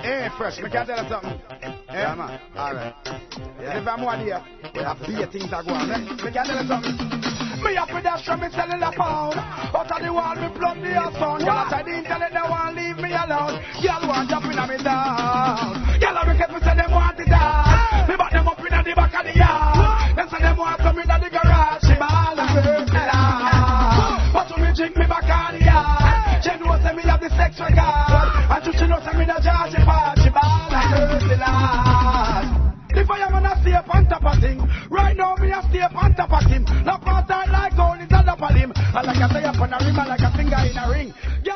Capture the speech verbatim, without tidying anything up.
Hey, fresh, me can tell you something. Yeah, man. Alright. Yeah. If I'm one here, we have beer things that go on. Me can tell you something. Me up with that show, me selling a pound. Out of the wall, me plug the sound. Y'all outside the internet, they won't leave me alone. Y'all want jumping on me down. Y'all are wicked, me say them want it down. Me back them up in the back of the yard. Them say them want some in the garage. She ball and break me down. But to me drink me back on the yard. She knows that me have the sex record. And to she knows that me the judge part. She ball and break me down. The fireman a stay up on top of thing. Right now me a stay up on top of him. No part I like gold is on top of him. I like a say up on a rim, I like a finger in a ring.